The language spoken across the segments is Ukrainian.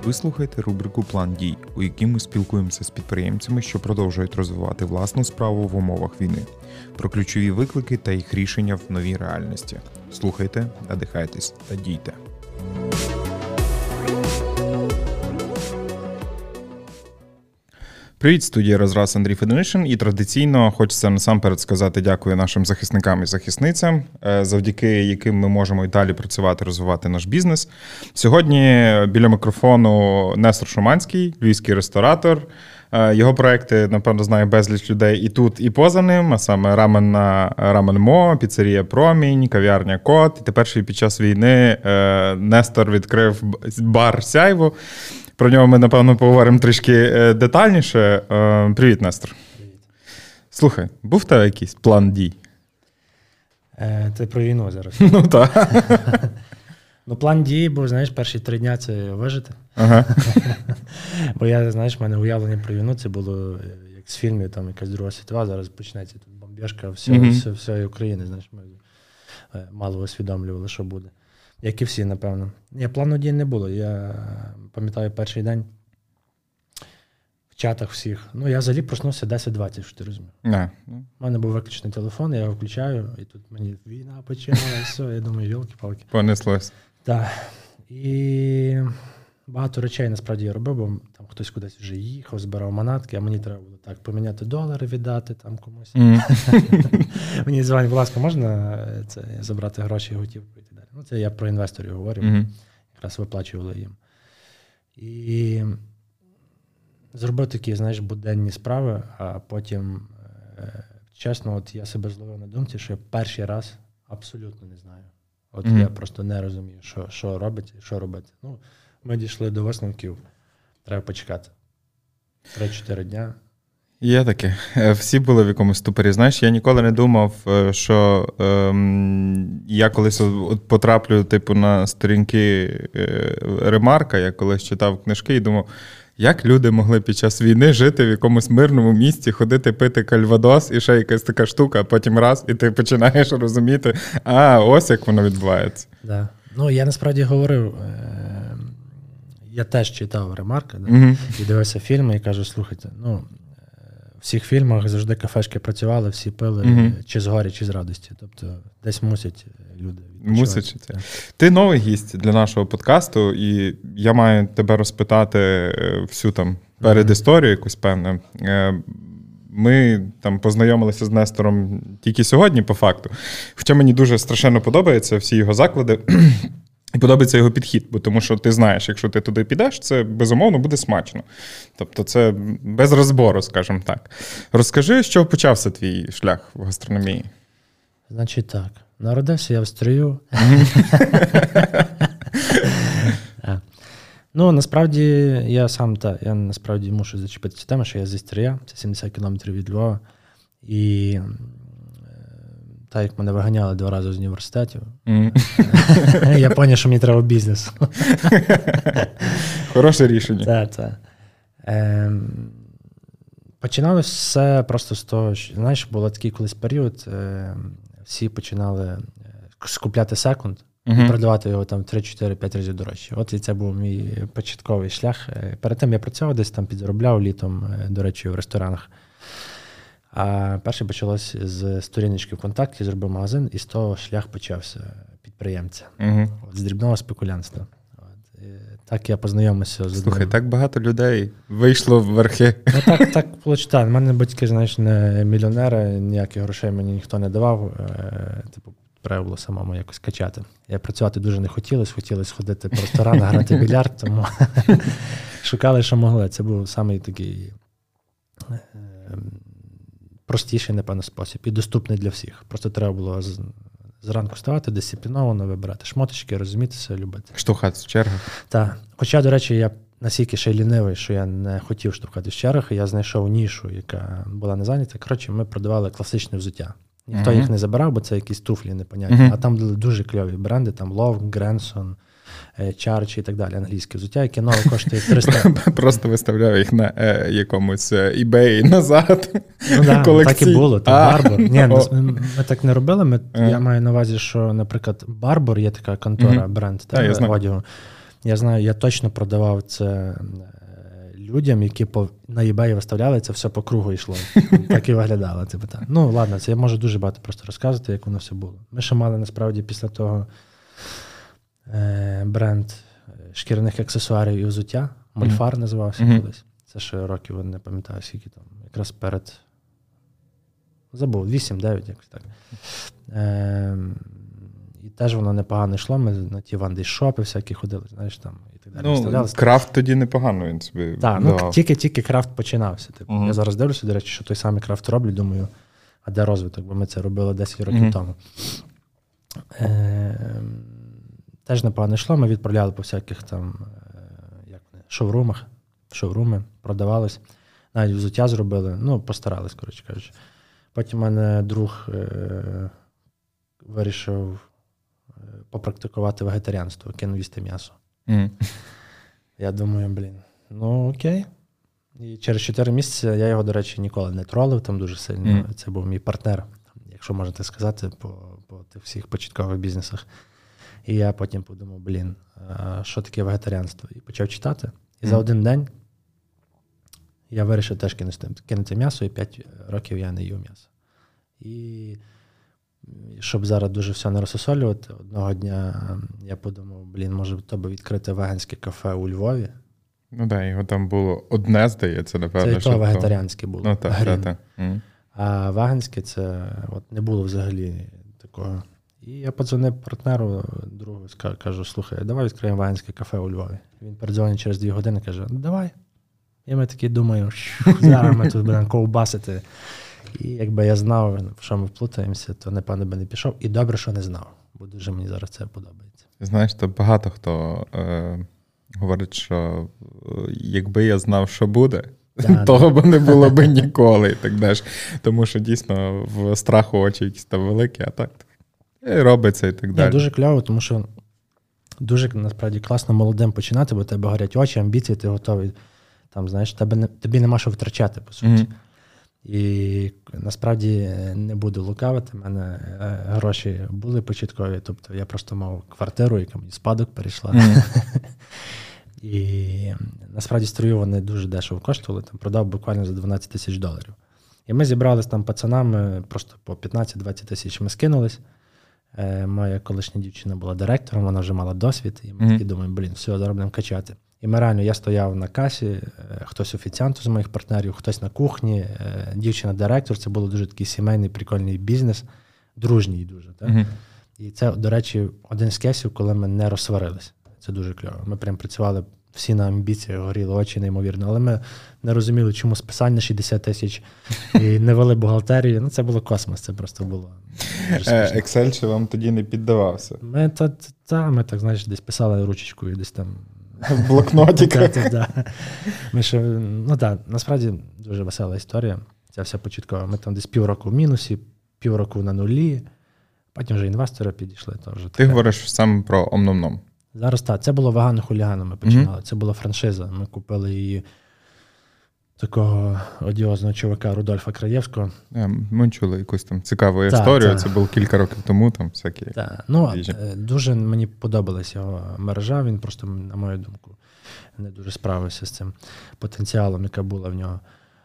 Ви слухаєте рубрику «План дій», у якій ми спілкуємося з підприємцями, що продовжують розвивати власну справу в умовах війни, про ключові виклики та їх рішення в новій реальності. Слухайте, надихайтесь та дійте. Привіт, студія «Розраз», Андрій Федонишин. І традиційно хочеться насамперед сказати дякую нашим захисникам і захисницям, завдяки яким ми можемо і далі працювати, розвивати наш бізнес. Сьогодні біля мікрофону Нестор Шуманський, львівський ресторатор. Його проекти, напевно, знає безліч людей і тут, і поза ним, а саме Рамен Мо, піцерія Промінь, кав'ярня Кот. І тепер під час війни Нестор відкрив бар Сяйво. Про нього ми, напевно, поговоримо трішки детальніше. Привіт, Нестор. Привіт. Слухай, був в тебе якийсь план дій? Ти про війну зараз. Ну, так. Ну, план дій був, знаєш, перші 3 дня це вижити. Ага. Бо я, знаєш, в мене уявлення про війну, це було як з фільмів, там якась Друга світова, зараз почнеться тут бомбіжка всієї України, знаєш, ми мало усвідомлювали, що буде. Як і всі, напевно. Ні, плану дій не було. Я пам'ятаю перший день в чатах всіх. Ну, я взагалі проснувся 10:20, що ти розумів. У мене був виключений телефон, я його включаю, і тут мені війна починала, все, я думаю, йолки-палки. Понеслось. Так. І багато речей насправді я робив, бо там хтось кудись вже їхав, збирав манатки, а мені треба було так поміняти долари, віддати там комусь. Мені дзвонять, будь ласка, можна це забрати гроші, готівку і так далі. Ну, це я про інвесторів говорю, якраз виплачували їм. І зробив такі, знаєш, буденні справи, а потім, чесно, от я себе зловив на думці, що я перший раз абсолютно не знаю. От я просто не розумію, що робити і що робити. Ну, ми дійшли до висновків, треба почекати. 3-4 дня. Є таке. Всі були в якомусь ступорі. Знаєш, я ніколи не думав, що я колись потраплю типу на сторінки Ремарка, я колись читав книжки і думав, як люди могли під час війни жити в якомусь мирному місті, ходити пити кальвадос і ще якась така штука, а потім раз, і ти починаєш розуміти, ось як воно відбувається. Да. Ну, я насправді говорив, я теж читав Ремарка, і дивився фільми, і кажу, слухайте, ну, в всіх фільмах завжди кафешки працювали, всі пили чи з горя, чи з радості. Тобто десь мусять люди відпочивати. Мусять. Ти новий гість для нашого подкасту, і я маю тебе розпитати всю там передісторію якусь певну. Ми там познайомилися з Нестором тільки сьогодні, по факту. Хоча мені дуже страшенно подобаються всі його заклади. І подобається його підхід, бо тому що ти знаєш, якщо ти туди підеш, це безумовно буде смачно. Тобто це без розбору, скажімо так. Розкажи, з чого почався твій шлях в гастрономії? Значить так, народився я в Стрию. Ну, насправді, я насправді мушу зачепити цю тему, що я зі Стрия, це 70 кілометрів від Львова. І так як мене виганяли 2 рази з університетів, я зрозумів, що мені треба бізнес. Хороше рішення. Так. Починалося все просто з того, що, знаєш, був такий колись період, всі починали скупляти секунд і продавати його там 3-4-5 разів дорожче. От і це був мій початковий шлях. Перед тим я працював, десь там підзаробляв літом, до речі, в ресторанах. А перше почалось з сторіночки ВКонтакті, зробив магазин, і з того шлях почався підприємця. З дрібного спекулянства. Так я познайомився з... Слухай, так багато людей вийшло в верхи. Ну, так вийшло. У мене батьки, знаєш, не мільйонери, ніяких грошей мені ніхто не давав. Типу, треба було самому якось качати. Я працювати дуже не хотілося ходити по ресторанах, грати в більярд, тому шукали, що могли. Це був самий такий... простіший, напевно, спосіб і доступний для всіх. Просто треба було зранку вставати, дисципліновано вибирати шмоточки, розумітися, любити. Штовхатися в чергах. Так. Хоча, до речі, я настільки ще лінивий, що я не хотів штовхатися в чергах, і я знайшов нішу, яка була не зайнята. Коротше, ми продавали класичне взуття. Ніхто їх не забирав, бо це якісь туфлі непонятні. А там були дуже кльові бренди, там Love, Grenson, Charge і так далі, англійське взуття, яке нове коштує 300. Просто виставляв їх на якомусь eBay назад. Ну так і було, так, Barbour. Ні, ми так не робили, я маю на увазі, що, наприклад, Barbour є така контора, бренд одягу. Я знаю, я точно продавав це людям, які на eBay виставляли, це все по кругу йшло. Так і виглядало. Типу, так. Ну, ладно, це я можу дуже багато просто розказувати, як воно все було. Ми ще мали, насправді, після того бренд шкіряних аксесуарів і взуття. Мольфар називався колись. Це ще років, не пам'ятаю, скільки там. Якраз перед... Забув, 8-9, якось так. І теж воно непогано йшло. Ми на ті вандейшопи всякі ходили, знаєш, там і так далі. Ну, крафт тоді непогано він собі так, ну тільки крафт починався. Типу. Я зараз дивлюся, до речі, що той самий крафт роблю, думаю, а де розвиток? Бо ми це робили 10 років тому. Теж непогано йшло, ми відправляли по всяких там шоуруми, продавались. Навіть взуття зробили, ну, постарались, коротше кажучи. Потім в мене друг вирішив попрактикувати вегетаріанство, кинув їсти м'ясо. Я думаю, ну окей. І через 4 місяці я його, до речі, ніколи не тролив там дуже сильно. Це був мій партнер, якщо можна так сказати, по тих всіх початкових бізнесах. І я потім подумав, що таке вегетаріанство? І почав читати. І за один день я вирішив теж кинути м'ясо, і 5 років я не їв м'ясо. І щоб зараз дуже все не розсосолювати, одного дня я подумав, може тобі відкрити веганське кафе у Львові. Ну так, його там було одне, здається, напевно. Це і то вегетаріанське було. Ну так. А веганське це не було взагалі такого. І я подзвонив партнеру, другу, кажу, слухай, давай відкриємо веганське кафе у Львові. Він передзвонить через 2 години, каже, давай. І ми такі думаємо, зараз ми тут будемо ковбасити. І якби я знав, що ми вплутаємося, то, напевно, би не пішов. І добре, що не знав, бо дуже мені зараз це подобається. Знаєш, то багато хто говорить, що якби я знав, що буде, того б не було б ніколи. І так далі. Тому що дійсно в страху очі якісь там великі, а так робиться і так далі. Дуже кльово, тому що дуже, насправді, класно молодим починати, бо у тебе горять очі, амбіції, ти готовий. Там, знаєш, тобі нема що втрачати, по суті. І насправді не буду лукавити, в мене гроші були початкові, тобто я просто мав квартиру, яка мені спадок перейшла. І насправді строю вони дуже дешево коштували, там продав буквально за $12 000. І ми зібрались там пацанами, просто по 15-20 тисяч ми скинулись. Моя колишня дівчина була директором, вона вже мала досвід, і ми такі думаємо, все, зараз будемо качати. І ми реально, я стояв на касі, хтось офіціант з моїх партнерів, хтось на кухні, дівчина-директор. Це був дуже такий сімейний, прикольний бізнес, дружній дуже. Так? І це, до речі, один з кейсів, коли ми не розсварились. Це дуже кльово. Ми прям працювали всі на амбіціях, горіли очі неймовірно, але ми не розуміли, чому списання 60 тисяч і не вели бухгалтерію. Ну, це було космос, це просто було дуже смішно. Excel ще вам тоді не піддавався? Ми так, знаєш, десь писали ручечкою, десь там в блокнотиках. Насправді дуже весела історія. Ця вся початкова. Ми там десь півроку в мінусі, півроку на нулі, потім вже інвестори підійшли. Ти говориш саме про Ом-Ном-Ном. Зараз так. Це було вегано-хулігано, ми починали. Це була франшиза. Ми купили її такого одіозного чувака Рудольфа Краєвського. Ми чули якусь там цікаву історію. Це було кілька років тому. Там всякі. Дуже мені подобалась його мережа. Він просто, на мою думку, не дуже справився з цим потенціалом, яка була в нього.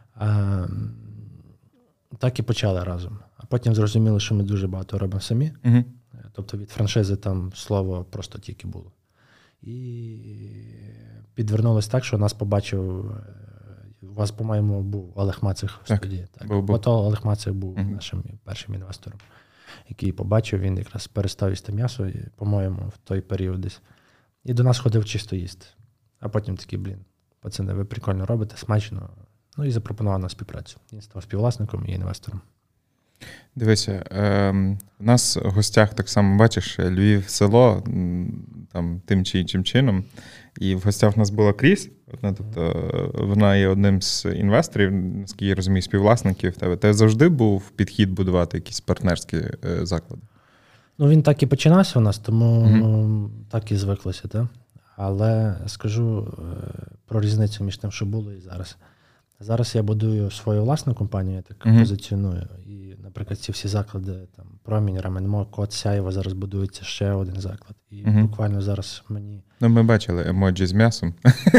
Так і почали разом. А потім зрозуміли, що ми дуже багато робимо самі. Тобто від франшизи там слово просто тільки було. І підвернулося так, що нас побачив, у вас, по-моєму, був Олег Мацих в студії. От Олег Мацих був нашим першим інвестором, який побачив, він якраз перестав їсти м'ясо, по-моєму, в той період десь. І до нас ходив чисто їсти. А потім такий, пацани, ви прикольно робите, смачно. Ну і запропонував на співпрацю. Він став співвласником і інвестором. Дивися, в нас в гостях так само, бачиш, Львів, село, там, тим чи іншим чином. І в гостях в нас була Кріс, тобто вона є одним з інвесторів, наскільки я розумію, співвласників в тебе. Тебе завжди був підхід будувати якісь партнерські заклади? Ну, він так і починався у нас, тому так і звиклося, так? Але скажу про різницю між тим, що було і зараз. Зараз я будую свою власну компанію, я так позиціоную. І, наприклад, ці всі заклади, там, Промінь, Раменмо, Кот, Сяєво, зараз будується ще один заклад. І буквально зараз мені... Ну, ми бачили емоджі з м'ясом.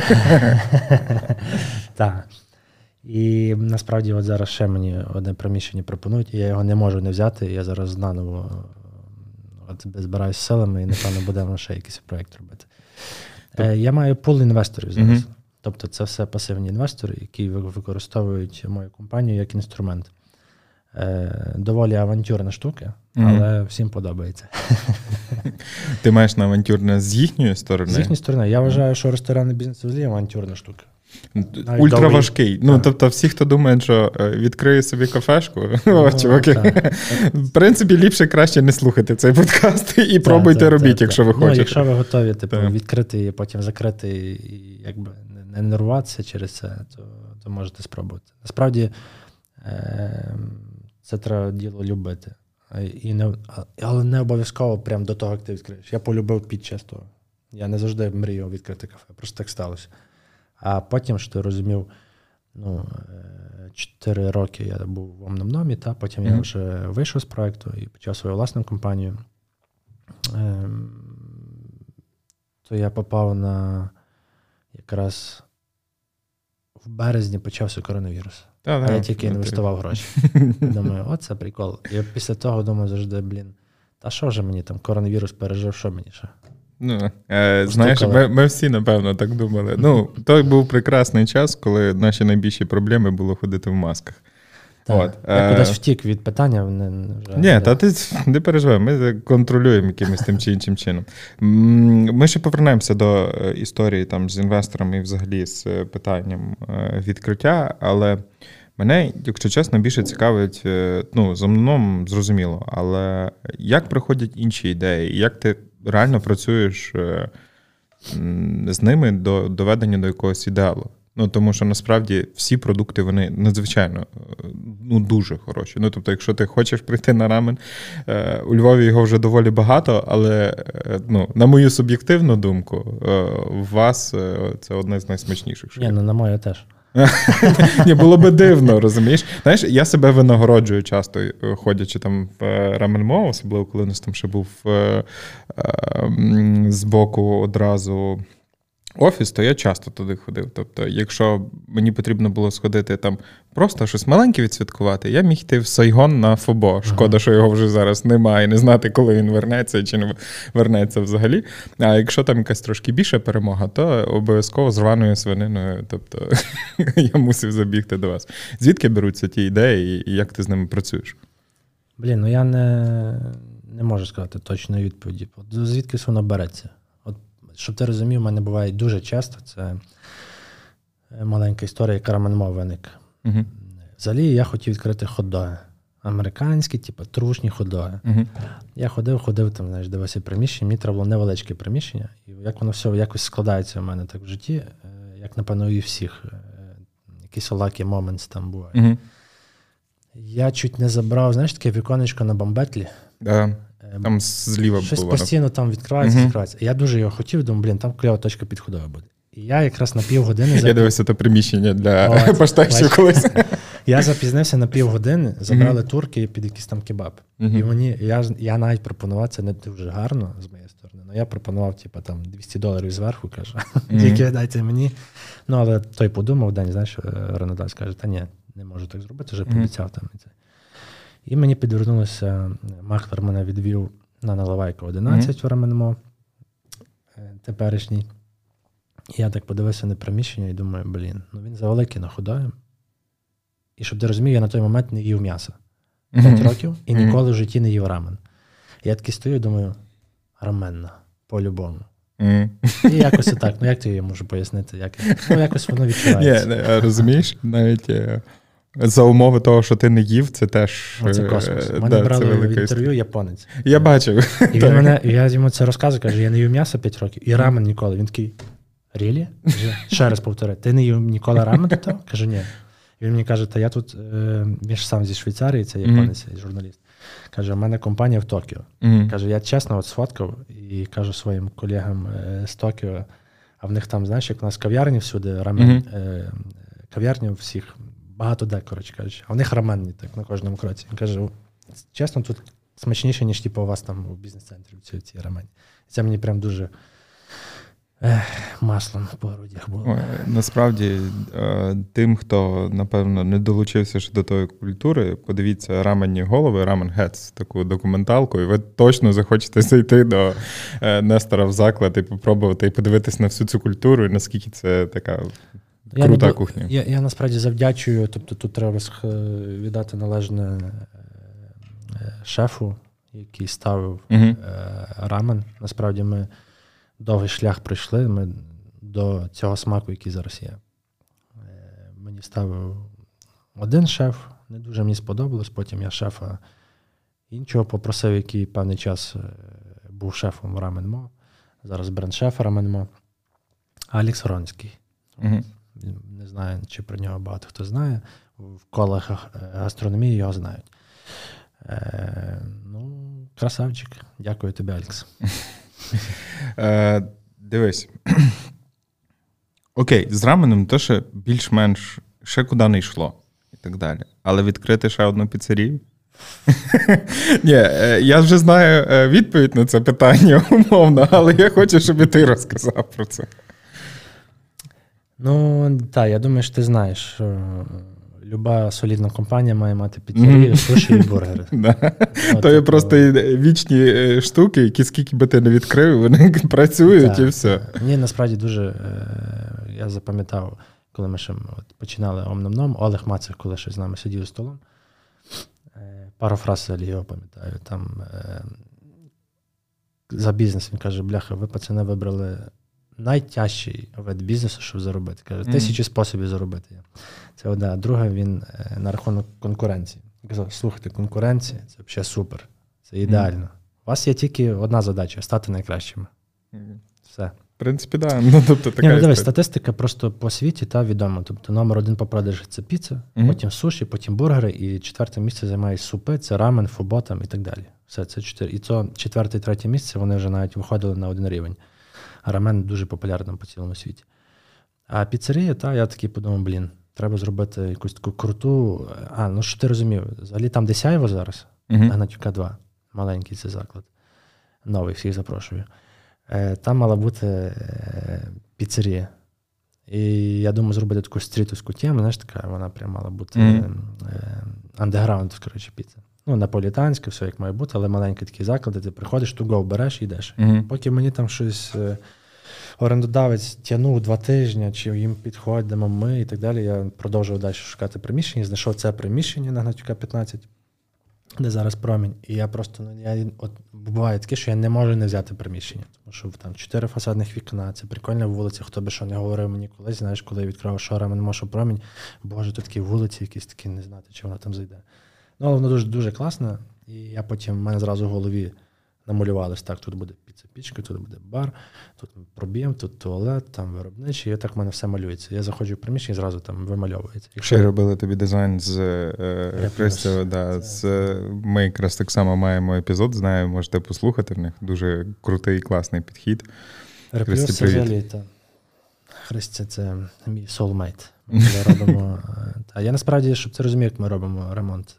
Так. І насправді от зараз ще мені одне приміщення пропонують, і я його не можу не взяти, я зараз наново збираюся силами і, напевно, будемо ще якийсь проєкт робити. Я маю пул інвесторів зараз. Тобто це все пасивні інвестори, які використовують мою компанію як інструмент. Доволі авантюрна штука, але всім подобається. Ти маєш на авантюрне з їхньої сторони? З їхньої сторони. Я вважаю, що ресторанний бізнес взагалі авантюрна штука. Ультраважкий. Ну, тобто всі, хто думає, що відкриє собі кафешку, чуваки, в принципі, ліпше краще не слухати цей подкаст і пробуйте робіть, якщо ви хочете. Якщо ви готові відкрити і потім закрити, і якби не нервуватися через це, то можете спробувати. Насправді, це треба діло любити. Але не обов'язково прямо до того, як ти відкриєш. Я полюбив під час того. Я не завжди мріяв відкрити кафе, просто так сталося. А потім, що ти розумів, 4 роки я був в Омномномі, потім я вже вийшов з проєкту і почав свою власну компанію. То я попав на якраз в березні почався коронавірус. А я тільки інвестував гроші. Думаю, оце прикол. І після того думаю завжди, та що ж мені там, коронавірус пережив, що мені ще? Знаєш, ми всі, напевно, так думали. Той був прекрасний час, коли наші найбільші проблеми було ходити в масках. Я кудись втік від питання. Ні, ти не переживай, ми контролюємо якимось тим чи іншим чином. Ми ще повернемося до історії там з інвесторами і взагалі з питанням відкриття, але мене, якщо чесно, більше цікавить, з Омном зрозуміло, але як приходять інші ідеї, як ти реально працюєш з ними до доведення до якогось ідеалу? Тому що насправді всі продукти, вони надзвичайно, дуже хороші. Тобто, якщо ти хочеш прийти на рамен, у Львові його вже доволі багато, але, на мою суб'єктивну думку, у вас це одне з найсмачніших. Ні, на мою теж. Ні, було би дивно, розумієш? Знаєш, я себе винагороджую часто, ходячи там в Раменмо, особливо коли у нас там ще був збоку одразу офіс, то я часто туди ходив. Тобто, якщо мені потрібно було сходити там просто щось маленьке відсвяткувати, я міг йти в Сайгон на Фобо. Шкода, що його вже зараз немає, не знати, коли він вернеться чи не вернеться взагалі. А якщо там якась трошки більша перемога, то обов'язково з рваною свининою. Тобто, я мусив забігти до вас. Звідки беруться ті ідеї і як ти з ними працюєш? Я не можу сказати точної відповіді. Звідки воно береться? Щоб ти розумів, в мене буває дуже часто, це маленька історія, яка Раменмо виник. Взагалі я хотів відкрити хот-доги. Американські, трушні хот-доги. Я ходив, там, знаєш, дивився приміщення, мені треба було невеличке приміщення, і як воно все якось складається в мене так в житті, як, напевно, і всіх. Якісь lucky moments там бувають. Я чуть не забрав, знаєш, таке віконечко на Бамбетлі. Там зліва щось було. Постійно там відкривається. Я дуже його хотів, думаю, там кльова точка під ходою буде. І я якраз на півгодини... Я дивився те приміщення для паштетів колись. Я запізнився на півгодини, забрали турки під якийсь там кебаб. І я навіть пропонував, це не дуже гарно з моєї сторони, але я пропонував там $200 зверху, кажу, тільки дайте мені. Але той подумав день, знаєш, Ренодас каже, та ні, не можу так зробити, вже пообіцяв там. І мені підвернулося, маклер мене відвів на Наливайка 11 в Раменмо, теперішній. І я так подивився на приміщення і думаю, він завеликий на ходою. І щоб ти розумів, я на той момент не їв м'ясо. 5 років і ніколи в житті не їв рамен. Я такий стою і думаю, раменна, по-любому. І якось отак, як ти її можу пояснити? Якось воно відчувається. Розумієш, навіть... За умови того, що ти не їв, це теж... Це космос. Мене брали в інтерв'ю японець. Я бачив. І я йому це розказую, кажу, я не їв м'ясо 5 років, і рамен ніколи. Він такий, рілі? Ще раз повтори, ти не їв ніколи рамен до того? Кажу, ні. І він мені каже, та я тут, він ж сам зі Швейцарії, це японець, журналіст. Каже, у мене компанія в Токіо. Каже, я чесно сфоткав і кажу своїм колегам з Токіо, а в них там, знаєш, як у нас кав'ярні всюди, рамен, кав'ярні всіх, багато де, коротше кажучи. А в них раменні, так, на кожному кроці. Він каже, чесно, тут смачніше, ніж типу, у вас там у бізнес-центрі ці рамені. Це мені прям дуже маслом по грудях було. Насправді, тим, хто, напевно, не долучився ще до тої культури, подивіться «Раменні голови», «Ramen Heads», таку документалку, і ви точно захочете зайти до Нестора в заклад і попробувати, і подивитись на всю цю культуру, і наскільки це така крута кухня. Я насправді завдячую, тобто тут треба віддати належне шефу, який ставив рамен. Насправді ми довгий шлях пройшли ми до цього смаку, який зараз є. Мені ставив один шеф, не дуже мені сподобалось, потім я шефа іншого попросив, який певний час був шефом Ramen Mo, зараз бренд-шеф Ramen Mo, Алекс Ронський. Не знаю, чи про нього багато хто знає, в колах гастрономії його знають. Красавчик. Дякую тобі, Алекс. Дивись. Окей, з раменом то ще більш-менш ще куди не йшло і так далі. Але відкрити ще одну піцерію? Ні, я вже знаю відповідь на це питання, умовно, але я хочу, щоб і ти розказав про це. Так, я думаю, що ти знаєш, що люба солідна компанія має мати піцерію, суші і бургери. То є просто вічні штуки, які скільки би ти не відкрив, вони працюють і все. Мені насправді дуже, я запам'ятав, коли ми ще починали Ом-Ном-Ном, Олег Мацик, коли ще з нами сидів за столом, пару фраз взагалі його пам'ятаю, там за бізнес він каже, бляха, ви, пацани, вибрали найтяжчий вид бізнесу, щоб заробити. Каже, 1000 способів заробити. Це одне. Друге, він на рахунок конкуренції. Він казав, слухайте, конкуренція – це взагалі супер. Це ідеально. У вас є тільки одна задача – стати найкращими. Все. В принципі, так. Да. Тобто, дивись, статистика просто по світі відома. Тобто номер 1 по продажі – це піца, потім суші, потім бургери, і 4 місце займає супи, це рамен, фубо там і так далі. Все, це 4. І це 4-3 місце, вони вже навіть виходили на один рівень. А рамен дуже популярним по цілому світі. А піцерія, я такий подумав, треба зробити якусь таку круту... що ти розумів, взагалі там де Сяйво зараз, Гнатюка 2, маленький цей заклад, новий, всіх запрошую. Там мала бути піцерія. І я думаю, зробити таку стрітовську тему, знаєш, така, вона прям мала бути андеграунд, коротше, піца. Наполітанське, все як має бути, але маленький такий заклад, де ти приходиш, to go, береш і йдеш. Поки мені там щось орендодавець тягнув 2 тижні, чи їм підходимо ми і так далі, я продовжував далі шукати приміщення, знайшов це приміщення на Гнатюка 15, де зараз Промінь. І я просто, буває таке, що я не можу не взяти приміщення, тому що там 4 фасадних вікна, це прикольна вулиця, хто би що не говорив мені колись, знаєш, коли я відкривав Ramen Mo, що Промінь, боже, тут такі вулиці якісь такі, не знати, чи вона там зайде. Але воно дуже, дуже класно, і я потім, в мене зразу в голові намалювалось, так, тут буде піца-пічка, тут буде бар, тут проб'єм, тут туалет, там виробничий, і так в мене все малюється. Я заходжу в приміщення і зразу там вимальовується. Ще робили тобі дизайн з Христю, ми якраз так само маємо епізод, знаю, можете послухати в них, дуже крутий, класний підхід. Реплюс, взагалі, Христя – це мій soulmate. Ми робимо, я насправді, щоб це розумів, як ми робимо ремонт.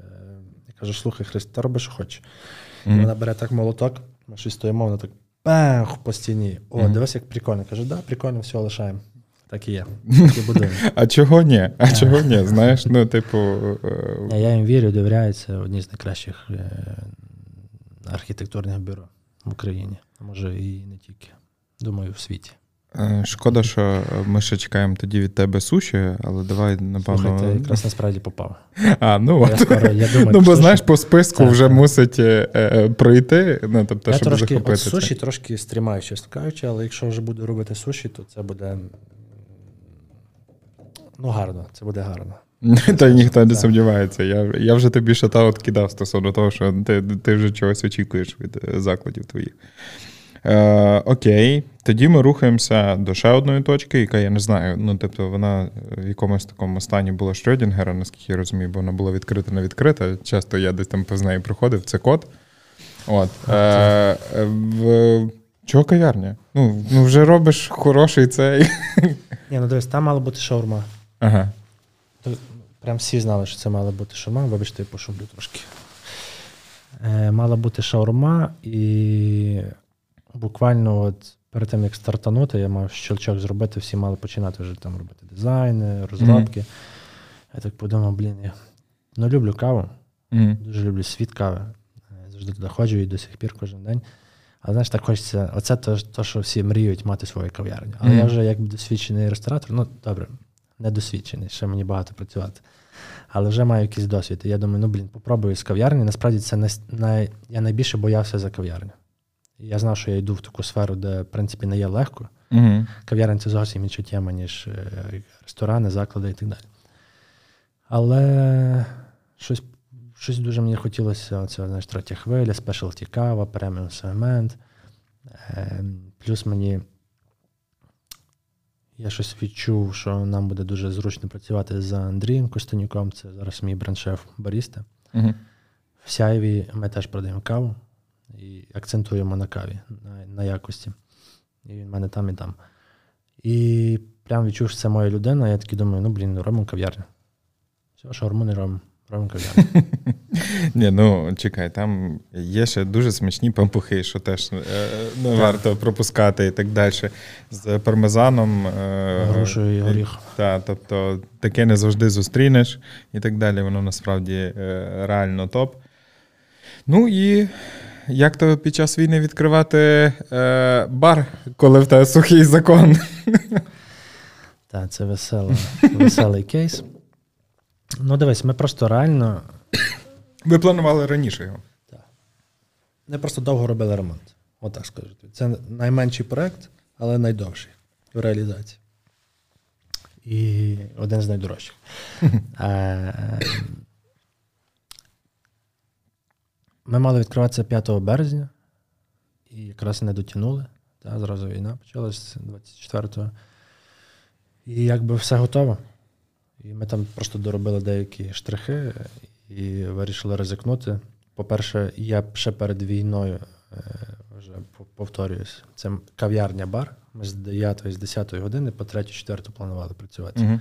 Я кажу, слухай, Христ, ти робиш, що хочеш. Вона бере так молоток, ми щось стоїмо, вона так бах по стіні. Дивись, як прикольно. Кажу, прикольно, все, лишаємо. Так і є. Так і будуємо. А чого ні? Знаєш, Я їм вірю, довіряю, це одні з найкращих архітектурних бюро в Україні. А може і не тільки. Думаю, в світі. Шкода, що ми ще чекаємо тоді від тебе суші, але давай, напевно... Слухай, ти якраз насправді попав. Я думаю, бо знаєш, по списку вже мусить пройти, тобто, щоб захопити це. Я суші трошки стрімаю, чесно кажучи, але якщо вже буду робити суші, то це буде... гарно, це буде гарно. Та ніхто не сумнівається. Я вже тобі шатаут кидав стосовно того, що ти вже чогось очікуєш від закладів твоїх. Окей, тоді ми рухаємося до ще одної точки, яка, я не знаю, вона в якомусь такому стані була Шрёдінгера, наскільки я розумію, бо вона була відкрита-не відкрита. Часто я десь там повз неї проходив, це код. Чого кав'ярня? Вже робиш хороший цей. Дивись, там мала бути шаурма. Ага. Прям всі знали, що це мала бути шаурма, вибачте, я пошумлю трошки. Мала бути шаурма, і буквально от перед тим, як стартанути, я мав щелчок зробити, всі мали починати вже там робити дизайни, розробки. Я так подумав, я люблю каву, дуже люблю світ кави. Завжди туди ходжу і до сих пір кожен день. Але, знаєш, так хочеться, оце то, що всі мріють мати свою кав'ярню. Але я вже як досвідчений ресторатор, добре, не досвідчений, ще мені багато працювати. Але вже маю якийсь досвід. І я думаю, попробую з кав'ярні. Насправді це я найбільше боявся за кав'ярню. І я знав, що я йду в таку сферу, де, в принципі, не є легко. Кав'ярня – це зовсім інша тема, ніж ресторани, заклади і так далі. Але щось дуже мені хотілося, це, третя хвиля, спешалті кава, преміум сегмент. Плюс я щось відчув, що нам буде дуже зручно працювати з Андрієм Костанюком, це зараз мій бренд-шеф баріста. В Сяєві ми теж продаємо каву і акцентуємо на каві, на якості. І він в мене там і там. І прям відчув, що це моя людина, я такий думаю, робимо кав'ярню. Все, шаурму не робимо. Ні, чекай, там є ще дуже смачні пампухи, що теж не варто пропускати і так далі. З пармезаном. Грушею і горіхом. Так, тобто таке не завжди зустрінеш і так далі. Воно насправді реально топ. Ну і як то під час війни відкривати бар, коли в тебе сухий закон? Так, це веселий кейс. Дивись, ми просто реально... Ви планували раніше його? Так. Ми просто довго робили ремонт. Отак скажу. Це найменший проєкт, але найдовший в реалізації. І один з найдорожчих. Ми мали відкриватися 5 березня, і якраз не дотягнули. Зразу війна почалась 24-го. І якби все готово. І ми там просто доробили деякі штрихи і вирішили ризикнути. По-перше, я ще перед війною, вже повторююсь, це кав'ярня-бар. Ми з 10 години по 3-4 планували працювати.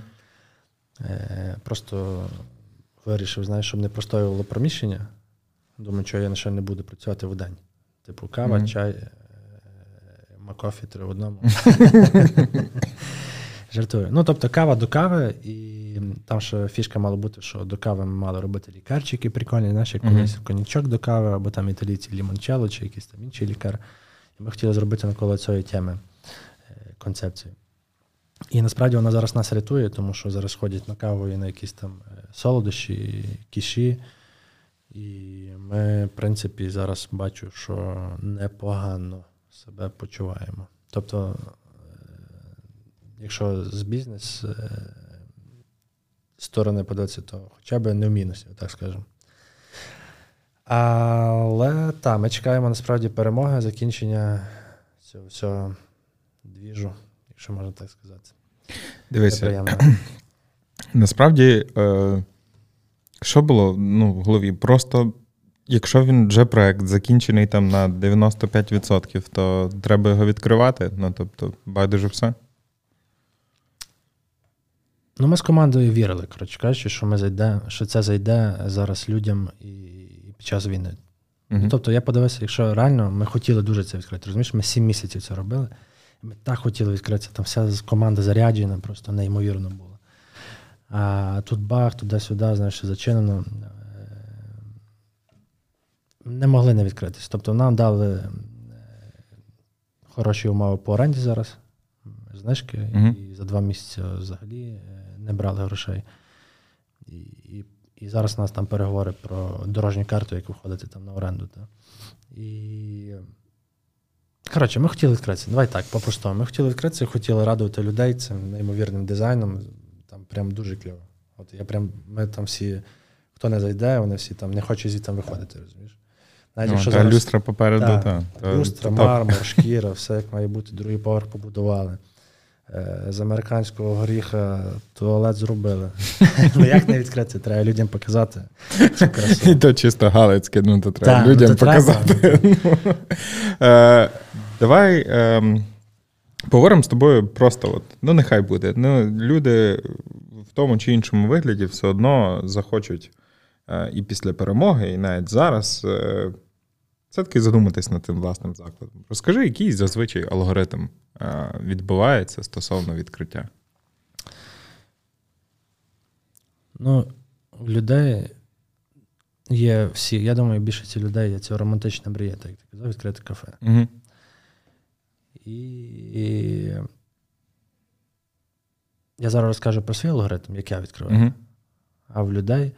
Просто вирішив, щоб не простоювало приміщення. Думаю, що я ще не буду працювати в день. Типу кава, чай, макофі 3 в одному. Жартую. Тобто кава до кави, і там ще фішка мала бути, що до кави ми мали робити лікарчики прикольні, знаєш, як колись коньячок до кави, або там італійці лімончелло, чи якийсь там інший лікар. І ми хотіли зробити навколо цієї теми концепцію. І насправді вона зараз нас рятує, тому що зараз ходять на каву і на якісь там солодощі, кіші. І ми, в принципі, зараз бачу, що непогано себе почуваємо. Тобто, якщо з бізнес сторони подивитися, то хоча б не в мінусі, так скажемо. Але ми чекаємо насправді перемоги, закінчення цього всього двіжу, якщо можна так сказати. Дивися, насправді, що було в голові? Просто, якщо він вже проект закінчений там на 95%, то треба його відкривати? Тобто, байдуже все? Ми з командою вірили, коротше кажучи, що це зайде зараз людям і під час війни. Тобто я подивився, якщо реально ми хотіли дуже це відкрити. Розумієш, ми 7 місяців це робили. Ми так хотіли відкритися, там вся команда заряджена, просто неймовірно було. А тут бах, туди-сюди, знаєш, зачинено. Не могли не відкритися. Тобто нам дали хороші умови по оренді зараз, знижки, і за 2 місяці взагалі не брали грошей. І зараз у нас там переговори про дорожню карту, яку входити там на оренду. Коротше, ми хотіли відкритися. Давай так, по-простому. Ми хотіли відкритися, хотіли радувати людей цим неймовірним дизайном. Там прям дуже кльово. Ми там всі, хто не зайде, вони всі там не хочуть звідти виходити, розумієш? Зараз... люстра попереду, так. Люстра, мармур, шкіра, все як має бути. Другий поверх побудували. З американського горіха туалет зробили. Як не відкрити? Треба людям показати. І то чисто галицьке, то треба людям показати. Давай поговоримо з тобою просто, нехай буде. Люди в тому чи іншому вигляді все одно захочуть і після перемоги, і навіть зараз все-таки задуматись над тим власним закладом. Розкажи, який зазвичай алгоритм відбувається стосовно відкриття? Ну, у людей є всі, я думаю, більшості людей є ця романтична мрія, так ти казав, відкрити кафе. Угу. І я зараз розкажу про свій алгоритм, як я відкриваю. Угу. А в людей...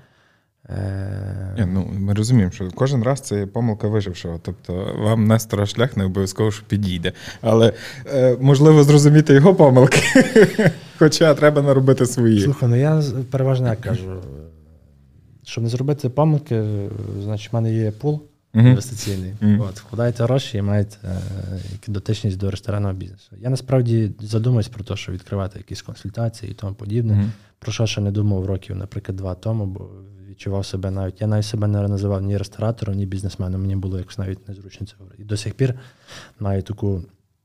Ми розуміємо, що кожен раз це помилка вижившого. Тобто вам Нестора шлях не обов'язково що підійде. Але можливо зрозуміти його помилки, хоча треба наробити свої. Слухай, ну я переважно як кажу, щоб не зробити помилки, значить в мене є пул інвестиційний. От, вкладаєте гроші і маєте дотичність до ресторанного бізнесу. Я насправді задумуюсь про те, що відкривати якісь консультації і тому подібне. Про що ще не думав років, наприклад, 2 тому, бо відчував себе навіть, я навіть себе не називав ні ресторатором, ні бізнесменом, мені було якось навіть незручно це говорити. І до сих пір маю таку,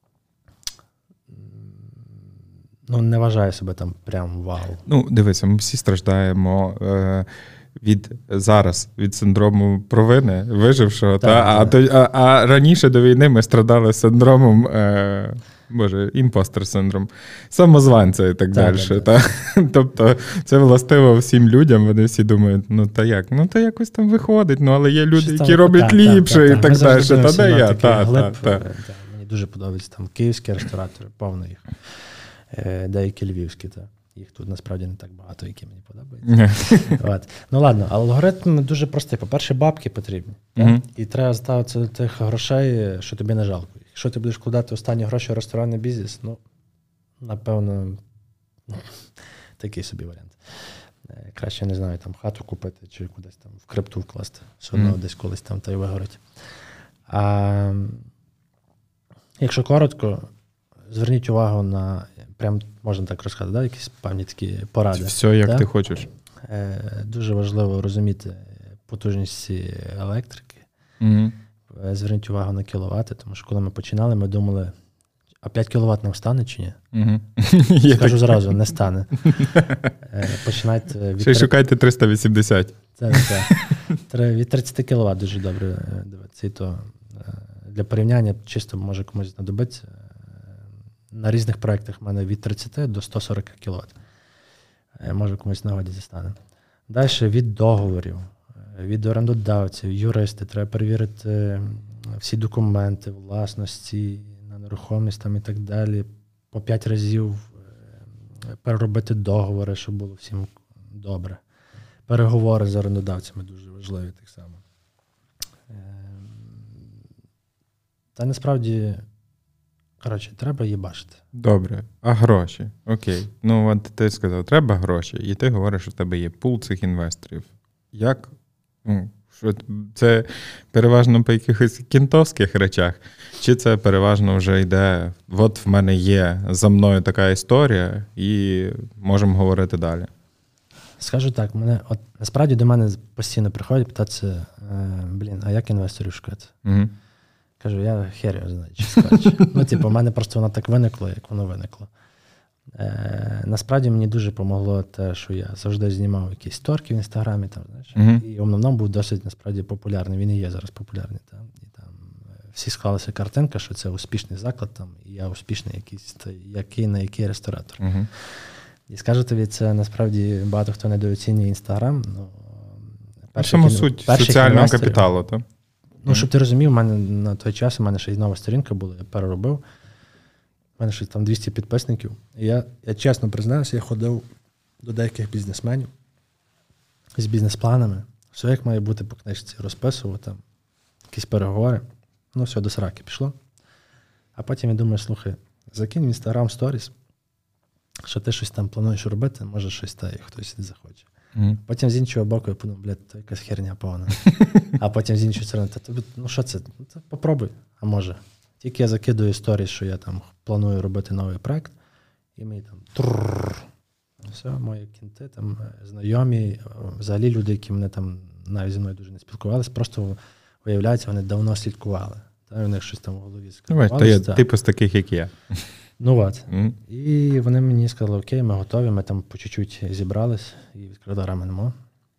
ну не вважаю себе там прям вау. Ну, дивися, ми всі страждаємо від синдрому провини, вижившого, а раніше до війни ми страдали синдромом, імпостер синдром, самозванця і так далі. Тобто це властиво всім людям, вони всі думають, ну та як, ну та якось там виходить, ну але є люди, які роблять ліпше і так далі. Та де я? Мені дуже подобається там київські ресторатори, повно їх, деякі львівські, їх тут насправді не так багато, які мені подобаються. Ну ладно, алгоритм дуже простий. По-перше, бабки потрібні. І треба ставити тих грошей, що тобі не жалко. Якщо ти будеш вкладати останні гроші в ресторанний бізнес, ну, напевно, такий собі варіант. Краще, не знаю, там хату купити чи кудись там в крипту вкласти. Все одно десь колись там та й вигорить. А якщо коротко, зверніть увагу на, прям можна так розказати, да? Якісь певні такі поради. Все, як ти хочеш. Дуже важливо розуміти потужність електрики. Зверніть увагу на кіловати, тому що коли ми починали, ми думали, а 5 кіловат нам стане чи ні? Скажу зразу, не стане. Починайте Ще шукайте 380. Від 30 кіловат дуже добре дивитися. І то для порівняння чисто може комусь знадобиться. На різних проєктах в мене від 30 до 140 кВт. Може комусь нагоді зістане. Далі від договорів, від орендодавців, юристи. Треба перевірити всі документи, власності на нерухомість там і так далі. По 5 разів переробити договори, щоб було всім добре. Переговори з орендодавцями дуже важливі так само. Та насправді... Коротше, треба її бачити. Добре. А гроші? Окей. Ну, от ти сказав, треба гроші. І ти говориш, що в тебе є пул цих інвесторів. Як? Що це переважно по якихось кінтовських речах? Чи це переважно вже йде, от в мене є за мною така історія, і можемо говорити далі? Скажу так, насправді до мене постійно приходять питатися, а як інвесторів шукати? Угу. Кажу, я хер його знаю, чи скажу. У мене просто воно так виникло, як воно виникло. Насправді мені дуже допомогло те, що я завжди знімав якісь сторки в Інстаграмі, там, знаєш, і Омном був досить, насправді, популярний. Він і є зараз популярний. Там. І там всі склалася картинка, що це успішний заклад, там, і я успішний якийсь, на який ресторатор. І скажу тобі, це насправді багато хто недооцінює Інстаграм. Саме суть соціального капіталу, так? Ну, щоб ти розумів, в мене на той час, у мене ще й нова сторінка була, я переробив. У мене ще там 200 підписників. І я чесно признаюся, я ходив до деяких бізнесменів з бізнес-планами. Все як має бути по книжці. Розписував там якісь переговори. Ну, все, до сраки пішло. А потім я думаю, слухай, закинь в Instagram Stories, що ти щось там плануєш робити, може щось хтось захоче. Потім з іншого боку я подумав, то якась херня повна. А потім з іншої сторони, ну що це? Попробуй, а може. Тільки я закидую історії, що я там планую робити новий проект, і мені там все, мої кінти, там знайомі, взагалі люди, які мене там навіть зі мною дуже не спілкувалися, просто виявляється, вони давно слідкували. Та, у них щось там в голові скривалося. То є типу з таких, як я. Ну от. І вони мені сказали, окей, ми готові, ми там по чуть-чуть зібрались і відкрили РМНМО.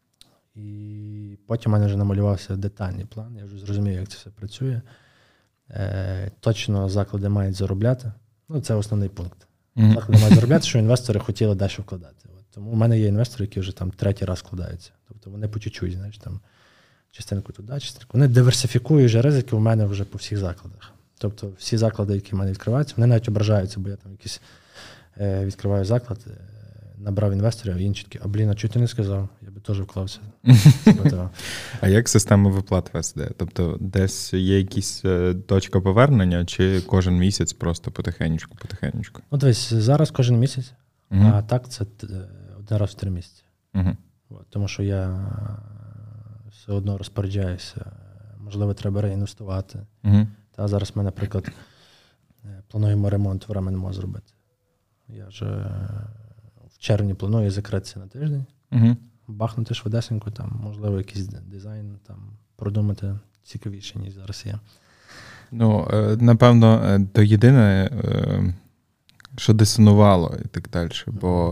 І потім у мене вже намалювався детальний план, я вже зрозумів, як це все працює. Точно заклади мають заробляти. Ну, це основний пункт. Заклади мають заробляти, що інвестори хотіли далі вкладати. Тому в мене є інвестори, які вже там третій раз вкладаються. Тобто вони по чуть-чуть, знаєш, там частинку туди, частинку. Вони диверсифікують вже ризики у мене вже по всіх закладах. Тобто всі заклади, які в мене відкриваються, вони навіть ображаються, бо я там якийсь відкриваю заклад, набрав інвесторів, а інші такі, а чого ти не сказав? Я би теж вклався. А як система виплат веде? Тобто десь є якась точка повернення, чи кожен місяць просто потихенечку? Ну, дивись, зараз кожен місяць, а так це один раз в 3 місяці. Тому що я все одно розпоряджаюся. Можливо, треба реінвестувати. Та зараз ми, наприклад, плануємо ремонт в Раменмо зробити. Я вже в червні планую закритися на тиждень, бахнути швидесенько, там, можливо, якийсь дизайн там, продумати цікавіше, ніж зараз є. Ну, напевно, то єдине, що дисонувало і так далі, бо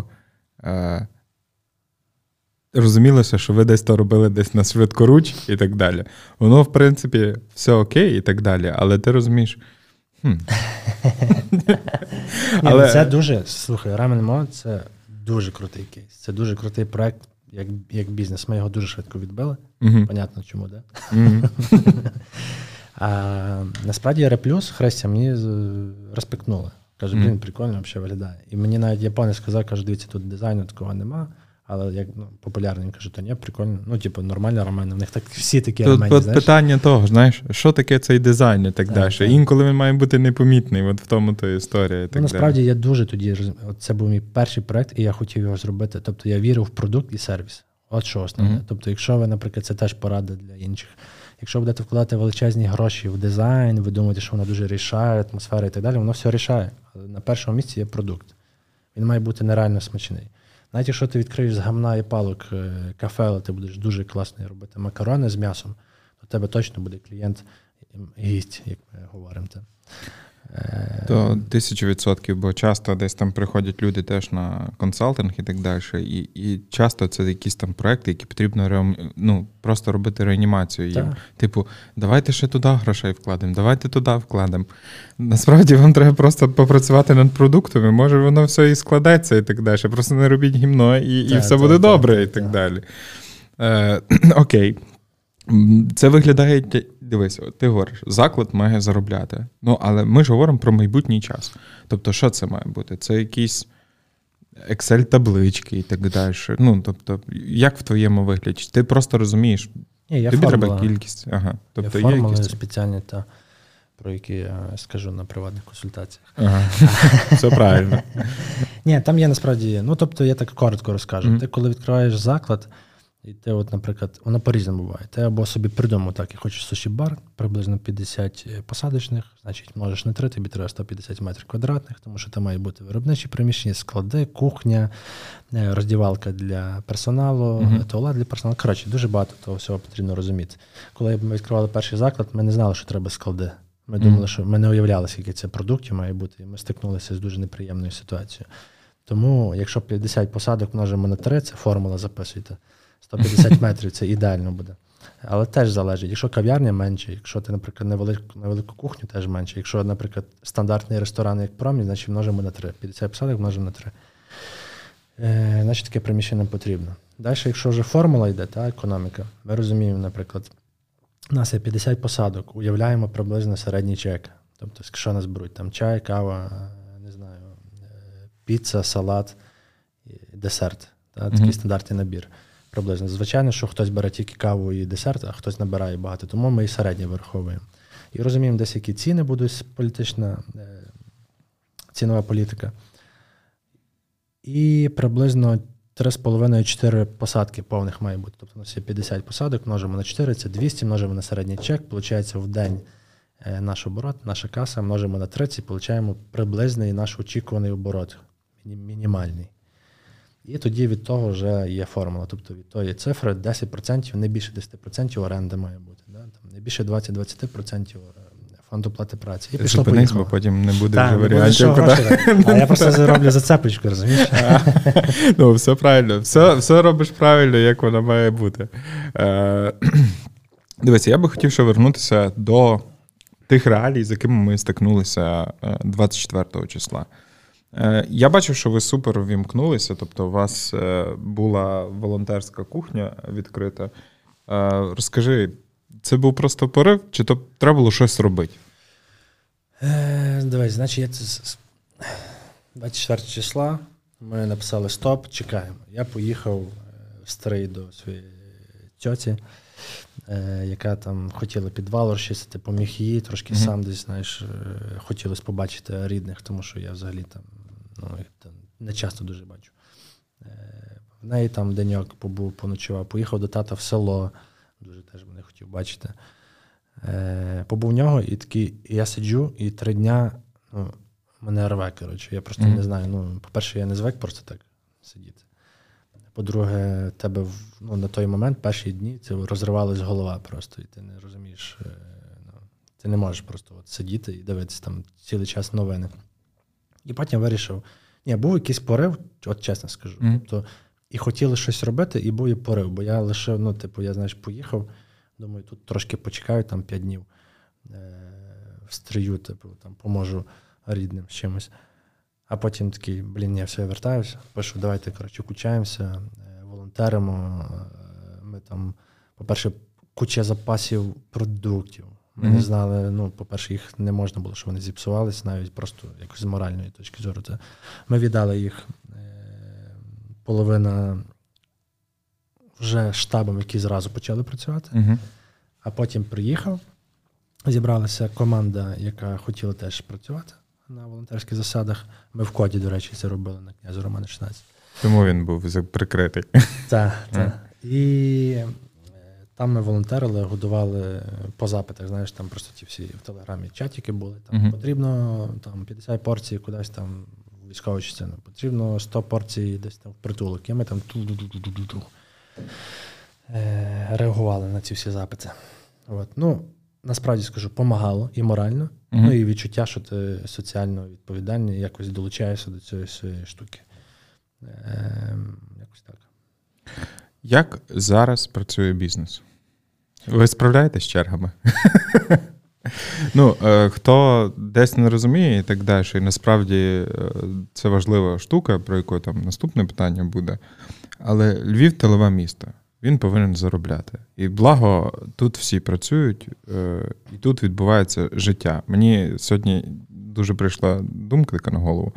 розумілося, що ви десь то робили десь на швидкоруч і так далі. Воно, в принципі, все окей і так далі, але ти розумієш, Але це дуже, слухай, Раменмо – це дуже крутий кейс. Це дуже крутий проект, як бізнес. Ми його дуже швидко відбили. Понятно, чому, да? А насправді Реплюс, Христя, мені респектнули. Каже, прикольно взагалі виглядає. І мені навіть японець сказав, каже, дивіться, тут дизайну такого нема. Але як популярний, він каже, то ні, прикольно. Ну, типу, нормальні рамени. У них так всі такі рамені, знаєш. Тут питання того, знаєш, що таке цей дизайн і так далі. Інколи він має бути непомітний, от в тому то історія і так далі. Насправді, я дуже тоді, це був мій перший проект, і я хотів його зробити. Тобто, я вірив в продукт і сервіс. От що основне. Тобто, якщо ви, наприклад, це теж порада для інших. Якщо будете вкладати величезні гроші в дизайн, ви думаєте, що воно дуже рішає, атмосфера і так далі, воно все рішає. Але на першому місці є продукт. Він має бути нереально смачний. Навіть якщо ти відкриєш з гамна і палок кафе, але ти будеш дуже класно робити макарони з м'ясом, то в тебе точно буде клієнт, гість, як ми говоримо. То 1000%, бо часто десь там приходять люди теж на консалтинг і так далі, і часто це якісь там проекти, які потрібно просто робити реанімацію їм. Типу, давайте ще туди грошей вкладемо, давайте туди вкладемо. Насправді вам треба просто попрацювати над продуктом, і може воно все і складеться і так далі. Просто не робіть гімно, і все буде добре і так далі. Окей. Це виглядає, дивись, ти говориш, заклад має заробляти. Ну, але ми ж говоримо про майбутній час. Тобто, що це має бути? Це якісь Excel-таблички і так далі. Ну, тобто, як в твоєму вигляді? Ти просто розумієш, тобі треба кількість. Тобто, є формули спеціальні, про які я скажу на приватних консультаціях. Все правильно. Ні, там є насправді, тобто, я так коротко розкажу. Ти, коли відкриваєш заклад, і ти, от, наприклад, воно по-різному буває. Ти або собі придумав так, я хочу суші-бар, приблизно 50 посадочних, значить, множиш на 3, тобі треба 150 метрів квадратних, тому що там має бути виробничі приміщення, склади, кухня, роздівалка для персоналу, туалет для персоналу. Коротше, дуже багато того всього потрібно розуміти. Коли ми відкривали перший заклад, ми не знали, що треба склади. Ми думали, що ми не уявляли, скільки це продуктів має бути, і ми стикнулися з дуже неприємною ситуацією. Тому, якщо 50 посадок множимо на 3, це формула, записуйте. 150 метрів, це ідеально буде. Але теж залежить. Якщо кав'ярня менше, якщо ти, наприклад, невелику кухню, теж менше. Якщо, наприклад, стандартний ресторан, як Промі, значить множимо на 3. 50 посадок множимо на 3. Значить, таке приміщення нам потрібно. Далі, якщо вже формула йде, економіка, ми розуміємо, наприклад, у нас є 50 посадок, уявляємо приблизно середній чек. Тобто, що нас беруть? Там чай, кава, не знаю, піца, салат, десерт. Такий стандартний набір. Приблизно. Звичайно, що хтось бере тільки каву і десерт, а хтось набирає багато. Тому ми і середнє вираховуємо. І розуміємо, десь які ціни будуть, політична, цінова політика. І приблизно 3,5-4 посадки повних має бути. Тобто у нас є 50 посадок, множимо на 4, це 200, множимо на середній чек, виходить в день наш оборот, наша каса, множимо на 30, отримуємо приблизний наш очікуваний оборот, мінімальний. І тоді від того вже є формула. Тобто від тої цифри 10%, не більше 10% оренди має бути. Да? Там не більше 20-20% фонду оплати праці. І Зупинись, бо потім не буде вже варіантів. А я просто зароблю зацепочку, розумієш? Ну, все правильно. Все робиш правильно, як воно має бути. Дивіться, я би хотів ще вернутися до тих реалій, з якими ми стикнулися 24 числа. Я бачив, що ви супер ввімкнулися, тобто у вас була волонтерська кухня відкрита. Розкажи, це був просто порив, чи то треба було щось робити? Дивись, значить, 24 числа ми написали стоп, чекаємо. Я поїхав в Стрий до своєї тьоті, яка там хотіла підвал розчистити, поміг їй, трошки сам десь, знаєш, хотілося побачити рідних, тому що я взагалі там, не часто дуже бачу. В неї там деньок побув, поночував, поїхав до тата в село, дуже теж мене хотів бачити. Побув в нього, і я сиджу, і 3 дня мене рве, коротше. Я просто не знаю. По-перше, я не звик просто так сидіти. По-друге, тебе на той момент, перші дні, це розривалась голова просто, і ти не розумієш, ти не можеш просто сидіти і дивитися там цілий час новини. І потім вирішив, був якийсь порив, от чесно скажу. Тобто, і хотіли щось робити, і був і порив, бо я лише, я, знаєш, поїхав, думаю, тут трошки почекаю, там 5 днів в Стрию, там поможу рідним з чимось. А потім такий, я все, я вертаюся, пишу, давайте, включаємося, волонтеримо. Ми там, по-перше, куча запасів продуктів. Ми не знали, по-перше, їх не можна було, що вони зіпсувалися, навіть просто якось з моральної точки зору. Ми віддали їх половина вже штабам, які зразу почали працювати. А потім приїхав, зібралася команда, яка хотіла теж працювати на волонтерських засадах. Ми в Коді, до речі, це робили на Князя Романа 16. Тому він був прикритий. Так. І там ми волонтерили, годували по запитах, знаєш, там просто ті всі в Телеграмі чатики були. Там потрібно 50 порцій кудись там в військову частину, потрібно 100 порцій десь там в притулок. І ми там реагували на ці всі запити. Насправді скажу, помагало і морально, і відчуття, що ти соціально відповідальний, якось долучаєшся до цієї своєї штуки. Якось так. Як зараз працює бізнес? Ви справляєтесь з чергами? Хто десь не розуміє і так далі, і насправді це важлива штука, про яку там наступне питання буде, але Львів – тилове місто. Він повинен заробляти. І благо, тут всі працюють, і тут відбувається життя. Мені сьогодні дуже прийшла думка така на голову.